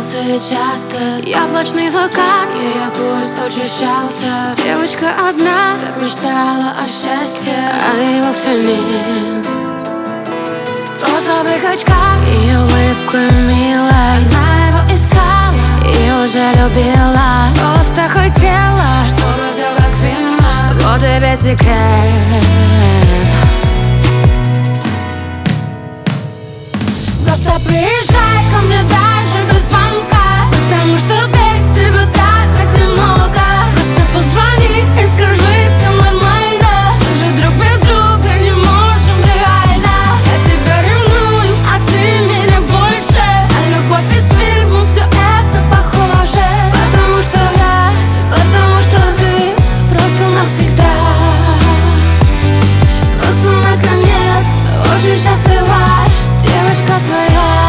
снился часто. Яблочный закат, ее пульс учащался. Девочка одна так мечтала о счастье, а его все нет. В розовых очках ее улыбка милая. Она его искала и уже любила. Просто хотела, чтобы все как в фильмах. Вот и весь секрет. Просто приезжай ко мне дальше без звонка, потому что без тебя так одиноко. Просто позвони и скажи, все нормально. Мы же друг без друга не можем реально. Я тебя ревную, а ты меня больше. А любовь из фильма, все это похоже. Потому что ты просто навсегда. Просто наконец очень счастлива девочка твоя.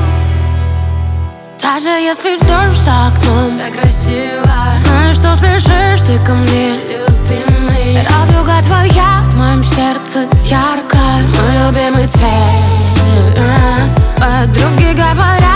Даже если дождь за окном, так красиво. Знаю, что спешишь ты ко мне, любимый. Радуга твоя в моем сердце яркая, мой любимый цвет. Подруги говорят,